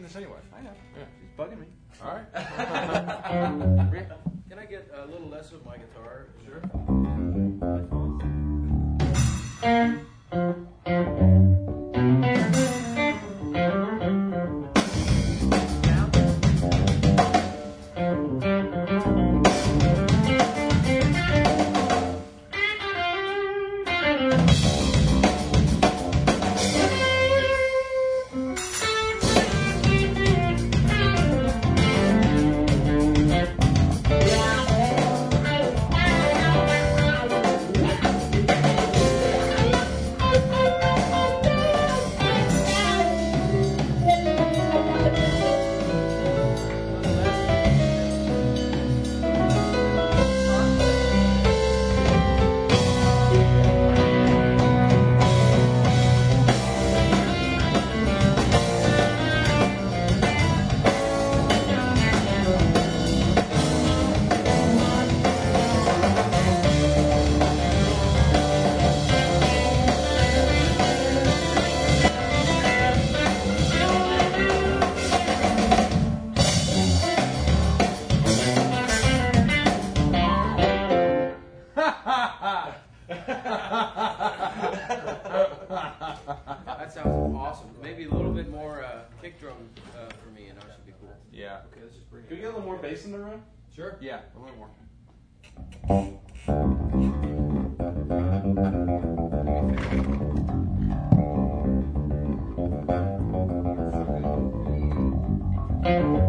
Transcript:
this anyway. I know. Yeah. She's bugging me. All right. Can I get a little less of my guitar? Sure. That sounds awesome. Maybe a little bit more kick drum for me, and that should be cool. Yeah. Okay, let's just bring it. Can we get a little more bass in the room? Sure. Yeah. A little more. Thank you.